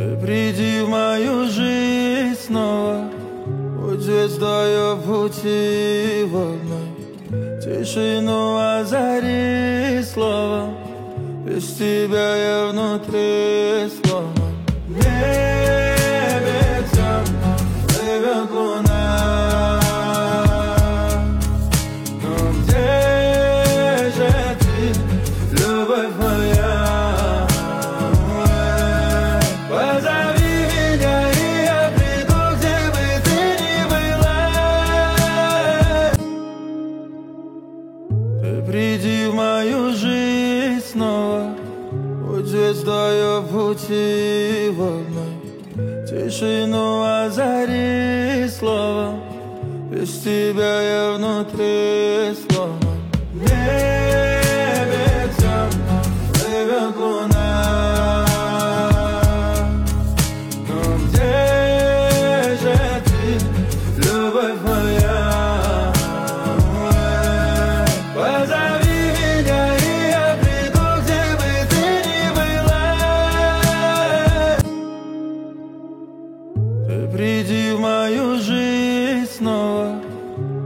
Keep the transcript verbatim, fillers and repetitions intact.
Ты приди в мою жизнь снова, будь звездою пути водной, тишину озари словом, без тебя я внутри сломан. В небе темно плывет луна, но где же ты, любовь моя? Позови меня, и я приду, где бы ты ни была. Ты приди в мою жизнь снова, будь звездою пути водной, тишину озари словом, без тебя я внутри сломан. В небе темно плывет луна, но где же ты, любовь моя? Позови меня, и я приду, где бы ты ни была. Ты приди